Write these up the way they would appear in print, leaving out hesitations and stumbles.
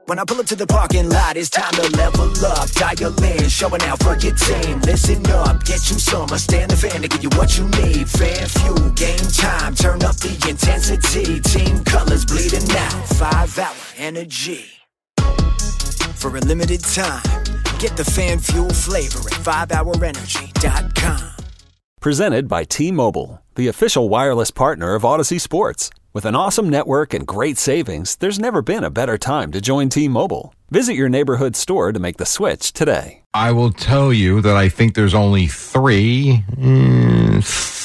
When I pull up to the parking lot, it's time to level up. Dial in, showing out for your team. Listen up, get you some. Stand the fan to give you what you need. Fan fuel, game time, turn up the intensity. Team colors bleeding out, 5-hour energy. For a limited time, get the fan fuel flavor at 5hourenergy.com. Presented by T-Mobile, the official wireless partner of Odyssey Sports. With an awesome network and great savings, there's never been a better time to join T-Mobile. Visit your neighborhood store to make the switch today. I will tell you that I think there's only 3. I'm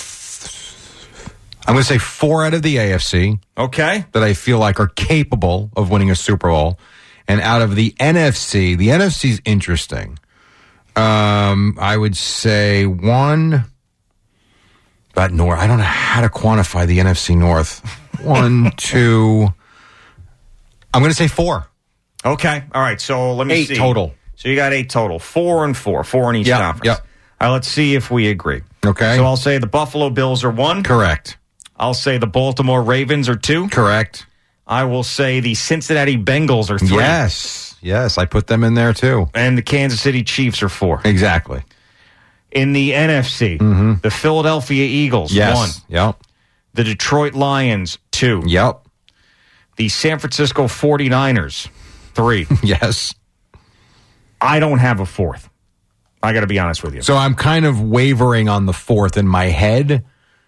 going to say 4 out of the AFC. Okay. That I feel like are capable of winning a Super Bowl. And out of the NFC's interesting. I would say 1. But North, I don't know how to quantify the NFC North. 1, 2. I'm going to say 4. Okay. All right. So let me 8 see. 8 total. So you got 8 total. 4 and 4. 4 in each conference. Yep. All right. Let's see if we agree. Okay. So I'll say the Buffalo Bills are 1. Correct. I'll say the Baltimore Ravens are 2. Correct. I will say the Cincinnati Bengals are 3. Yes. I put them in there too. And the Kansas City Chiefs are 4. Exactly. In the NFC, the Philadelphia Eagles, 1. Yep. The Detroit Lions, 2. Yep. The San Francisco 49ers, 3. Yes. I don't have a 4th. I got to be honest with you. So I'm kind of wavering on the 4th in my head.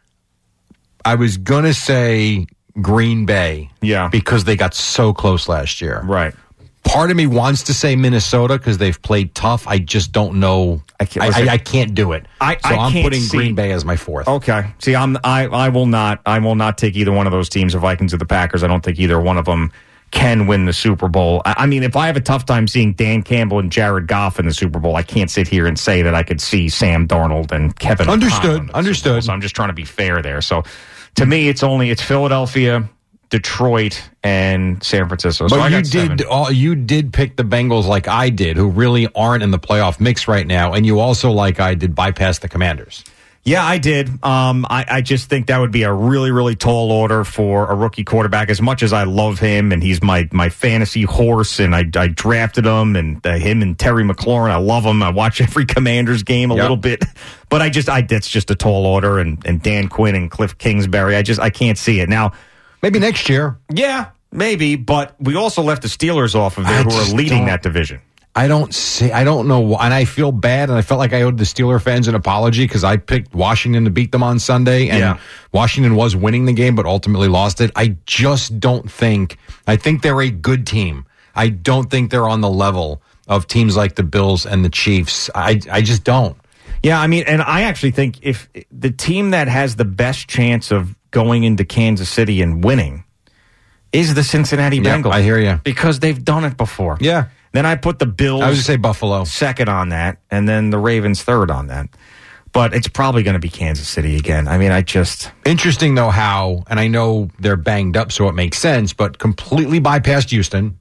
I was going to say Green Bay. Yeah. Because they got so close last year. Right. Part of me wants to say Minnesota because they've played tough. I just don't know. I can't do it. I'm putting Green Bay as my 4th. Okay. See, I will not take either one of those teams, the Vikings or the Packers. I don't think either one of them can win the Super Bowl. I mean, if I have a tough time seeing Dan Campbell and Jared Goff in the Super Bowl, I can't sit here and say that I could see Sam Darnold and Kevin O'Connell. Understood. So I'm just trying to be fair there. So to me, it's Philadelphia, Detroit, and San Francisco. So but you did pick the Bengals like I did, who really aren't in the playoff mix right now, and you also, like I did, bypass the Commanders. Yeah, I did. I just think that would be a really, really tall order for a rookie quarterback. As much as I love him, and he's my fantasy horse, and I drafted him, and him and Terry McLaurin, I love him. I watch every Commanders game a little bit, but that's just a tall order. And Dan Quinn and Cliff Kingsbury, I can't see it now. Maybe next year. Yeah, maybe. But we also left the Steelers off of there, who are leading that division. I don't know why, and I feel bad, and I felt like I owed the Steeler fans an apology because I picked Washington to beat them on Sunday, and Washington was winning the game, but ultimately lost it. I just don't think. I think they're a good team. I don't think they're on the level of teams like the Bills and the Chiefs. I just don't. Yeah, I mean, and I actually think if the team that has the best chance of going into Kansas City and winning is the Cincinnati Bengals. I hear you. Because they've done it before. Yeah. Then I put the Bills. I was going to say Buffalo. Second on that, and then the Ravens third on that. But it's probably going to be Kansas City again. I mean, Interesting, though, how, and I know they're banged up, so it makes sense, but completely bypassed Houston,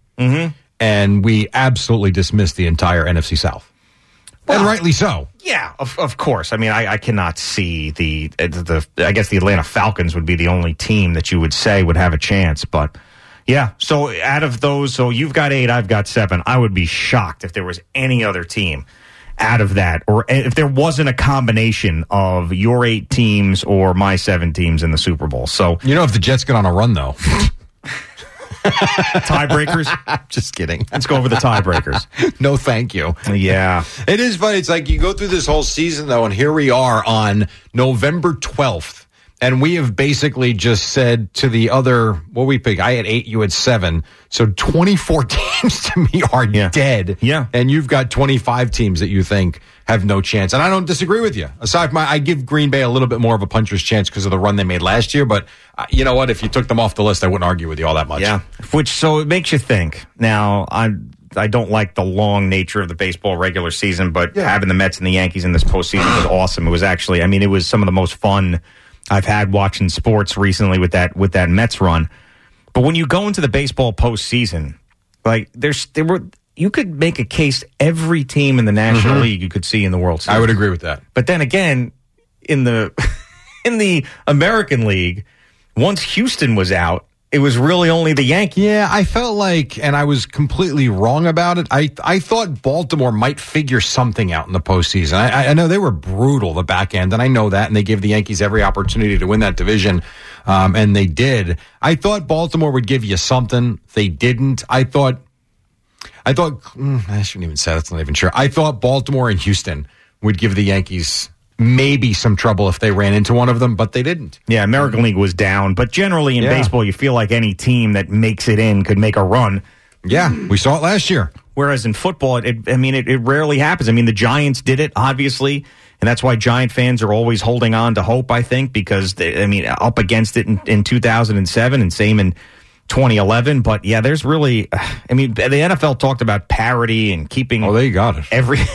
and we absolutely dismissed the entire NFC South. Well, and rightly so. Yeah, of course. I mean, I cannot see I guess the Atlanta Falcons would be the only team that you would say would have a chance. But, yeah, so out of those, so you've got 8, I've got 7. I would be shocked if there was any other team out of that, or if there wasn't a combination of your 8 teams or my 7 teams in the Super Bowl. So, if the Jets get on a run, though. Tiebreakers? Just kidding. Let's go over the tiebreakers. No, thank you. Yeah. It is funny. It's like you go through this whole season, though, and here we are on November 12th. And we have basically just said to the other, what we pick, I had 8, you had 7. So 24 teams to me are dead. Yeah. And you've got 25 teams that you think have no chance. And I don't disagree with you. Aside from I give Green Bay a little bit more of a puncher's chance because of the run they made last year. But you know what? If you took them off the list, I wouldn't argue with you all that much. Yeah. So it makes you think. Now, I don't like the long nature of the baseball regular season, but having the Mets and the Yankees in this postseason was awesome. It was actually, it was some of the most fun I've had watching sports recently with that Mets run. But when you go into the baseball postseason, like you could make a case every team in the National League you could see in the World Series. I would agree with that. But then again, in the American League, once Houston was out, it was really only the Yankees. Yeah, I felt like, and I was completely wrong about it, I thought Baltimore might figure something out in the postseason. I know they were brutal, the back end, and I know that, and they gave the Yankees every opportunity to win that division, and they did. I thought Baltimore would give you something. They didn't. I shouldn't even say that's not even sure. I thought Baltimore and Houston would give the Yankees maybe some trouble if they ran into one of them, but they didn't. Yeah, American League was down, but generally in baseball, you feel like any team that makes it in could make a run. Yeah, we saw it last year. Whereas in football, it rarely happens. I mean, the Giants did it, obviously, and that's why Giant fans are always holding on to hope, I think, because, up against it in 2007 and same in 2011, but yeah, there's really, the NFL talked about parity and keeping. Oh, they got it.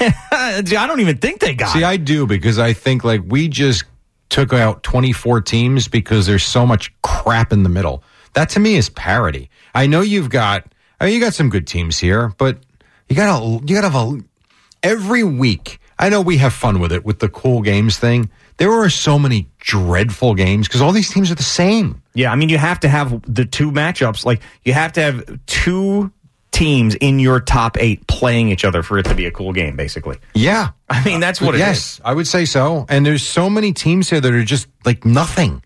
I don't even think they got it. See, I do, because I think like we just took out 24 teams because there's so much crap in the middle. That to me is parity. I know you got some good teams here, but you gotta every week. I know we have fun with it with the cool games thing. There are so many dreadful games because all these teams are the same. Yeah, you have to have the two matchups. Like, you have to have two teams in your top 8 playing each other for it to be a cool game, basically. Yeah. That's what it is. Yes, I would say so. And there's so many teams here that are just like nothing.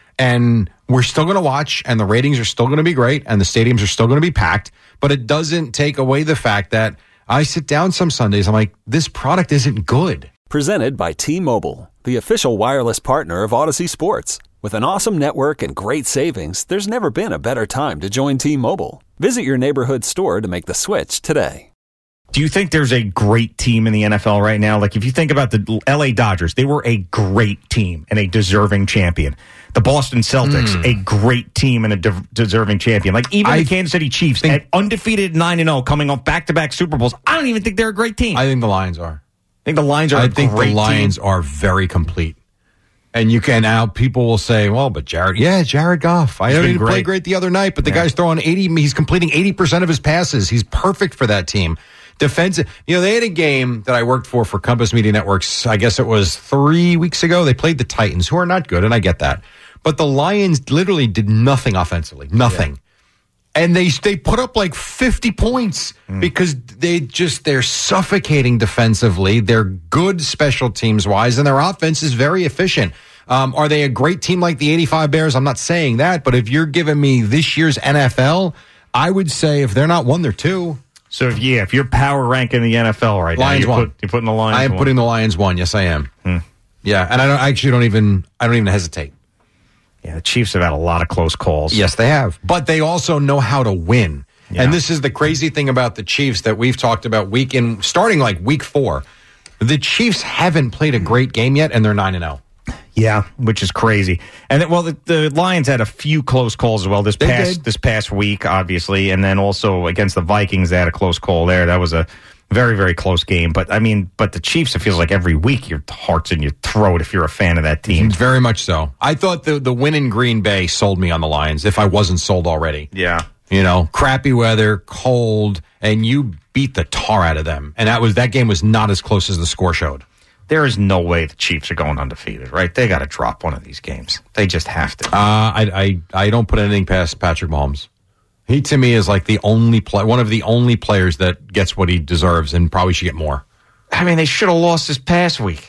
And we're still going to watch, and the ratings are still going to be great, and the stadiums are still going to be packed. But it doesn't take away the fact that I sit down some Sundays, I'm like, this product isn't good. Presented by T-Mobile, the official wireless partner of Odyssey Sports. With an awesome network and great savings, there's never been a better time to join T-Mobile. Visit your neighborhood store to make the switch today. Do you think there's a great team in the NFL right now? Like, if you think about the LA Dodgers, they were a great team and a deserving champion. The Boston Celtics, a great team and a deserving champion. Like, even the Kansas City Chiefs, at undefeated 9-0, coming off back-to-back Super Bowls, I don't even think they're a great team. I think the Lions are. I think the Lions are a great team. I think the Lions are very complete. And you can now, people will say, well, but Jared Goff. I know he didn't play great the other night, but the guy's throwing he's completing 80% of his passes. He's perfect for that team. Defensive, they had a game that I worked for Compass Media Networks. I guess it was 3 weeks ago. They played the Titans, who are not good, and I get that. But the Lions literally did nothing offensively. Nothing. Yeah. And they put up like 50 points because they're suffocating defensively. They're good special teams wise, and their offense is very efficient. Are they a great team like the 85 Bears? I'm not saying that, but if you're giving me this year's NFL, I would say if they're not 1, they're 2. So if you're power ranking the NFL right Lions now, you're putting the Lions. I am putting the Lions 1. Yes, I am. Yeah, and I don't even hesitate. Yeah, the Chiefs have had a lot of close calls. Yes, they have. But they also know how to win. Yeah. And this is the crazy thing about the Chiefs that we've talked about starting like week 4. The Chiefs haven't played a great game yet, and they're 9-0. Yeah, which is crazy. And the Lions had a few close calls as well this past week, obviously, and then also against the Vikings, they had a close call there. That was a very, very close game. But the Chiefs, it feels like every week your heart's in your throat if you're a fan of that team. Very much so. I thought the win in Green Bay sold me on the Lions if I wasn't sold already. Yeah. Crappy weather, cold, and you beat the tar out of them. And that game was not as close as the score showed. There is no way the Chiefs are going undefeated, right? They got to drop one of these games. They just have to. I don't put anything past Patrick Mahomes. He, to me, is like one of the only players that gets what he deserves and probably should get more. They should have lost this past week.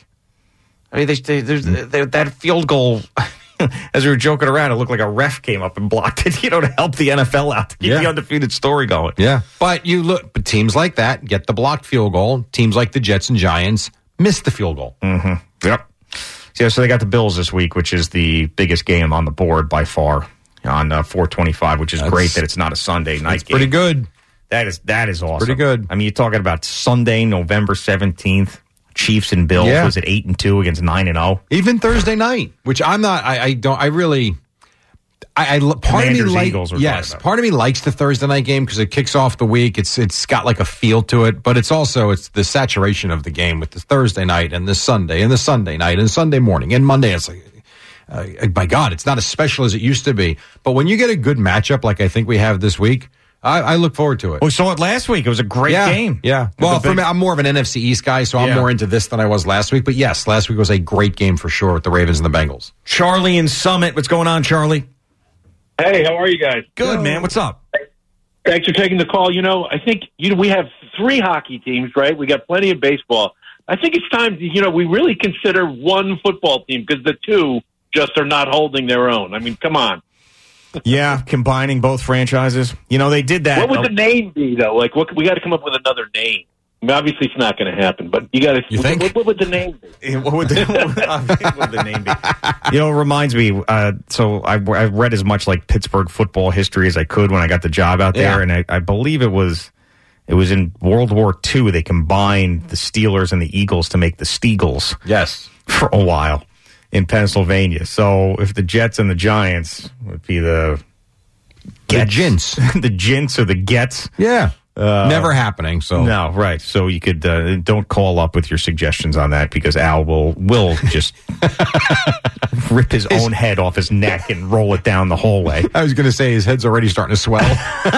That field goal, as we were joking around, it looked like a ref came up and blocked it, to help the NFL out, to keep the undefeated story going. Yeah. But but teams like that get the blocked field goal. Teams like the Jets and Giants miss the field goal. Mm-hmm. Yep. Yeah, so they got the Bills this week, which is the biggest game on the board by far. On 425, which is great that it's not a Sunday night game. Pretty good. That is awesome. Pretty good. You're talking about Sunday, November 17th, Chiefs and Bills. Was it 8-2 against 9-0? Even Thursday night, which I'm not. Part of me likes the Thursday night game because it kicks off the week. It's got like a feel to it, but it's the saturation of the game with the Thursday night and the Sunday and the Sunday night and Sunday morning and Monday. It's like. By God, it's not as special as it used to be. But when you get a good matchup like I think we have this week, I look forward to it. We saw it last week. It was a great game. Yeah. Well, for me, I'm more of an NFC East guy, so I'm more into this than I was last week. But yes, last week was a great game for sure with the Ravens and the Bengals. Charlie in Summit. What's going on, Charlie? Hey, how are you guys? Good, man. What's up? Thanks for taking the call. I think we have 3 hockey teams, right? We got plenty of baseball. I think it's time we really consider one football team because the 2 just are not holding their own. I mean, come on. Yeah, combining both franchises. They did that. What would the name be, though? Like, we got to come up with another name. I mean, obviously, it's not going to happen, but you got to. You think? What would the name be? What would the name be? It reminds me. So I read as much like Pittsburgh football history as I could when I got the job out there, and I believe it was in World War II. They combined the Steelers and the Eagles to make the Steagles. Yes, for a while in Pennsylvania. So if the Jets and the Giants would be the Gents, the Gents or the Gets, yeah. Never happening. So no, right. So you could don't call up with your suggestions on that because Al will just rip his own head off his neck and roll it down the hallway. I was going to say his head's already starting to swell.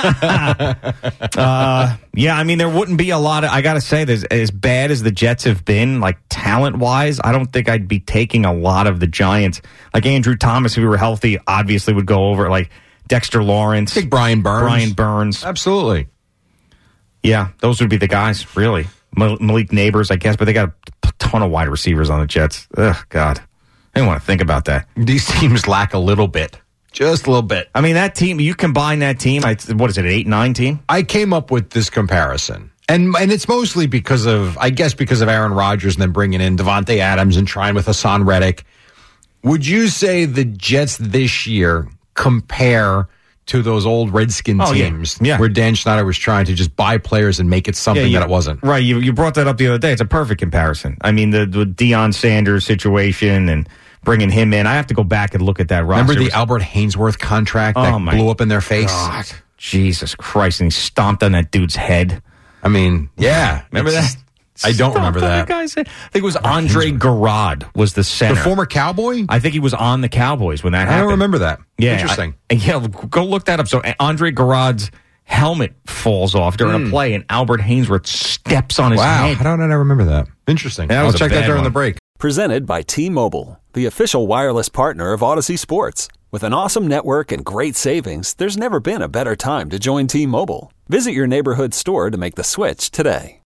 Yeah, I mean there wouldn't be a lot of. I got to say, as bad as the Jets have been, like talent wise, I don't think I'd be taking a lot of the Giants. Like Andrew Thomas, if he were healthy, obviously would go over. Like Dexter Lawrence, I think Brian Burns, absolutely. Yeah, those would be the guys, really. Malik Neighbors, I guess, but they got a ton of wide receivers on the Jets. Ugh, God. I didn't want to think about that. These teams lack a little bit. Just a little bit. I mean, that team, you combine that team, what is it, an 8-9 team? I came up with this comparison. And it's mostly because of Aaron Rodgers and then bringing in Devontae Adams and trying with Hassan Reddick. Would you say the Jets this year compare to those old Redskin teams where Dan Snyder was trying to just buy players and make it something that it wasn't? Right. You brought that up the other day. It's a perfect comparison. I mean, the Deion Sanders situation and bringing him in. I have to go back and look at that roster. Remember the Albert Hainsworth contract that blew up in their face? God. Jesus Christ. And he stomped on that dude's head. I mean, yeah. Remember that? I don't remember that. I think it was Andre Garrod was the center. The former Cowboy? I think he was on the Cowboys when that happened. I don't remember that. Yeah, interesting. Go look that up. So Andre Garod's helmet falls off during a play, and Albert Hainsworth steps on his head. How don't I remember that? Interesting. I'll check that during the break. Presented by T-Mobile, the official wireless partner of Odyssey Sports. With an awesome network and great savings, there's never been a better time to join T-Mobile. Visit your neighborhood store to make the switch today.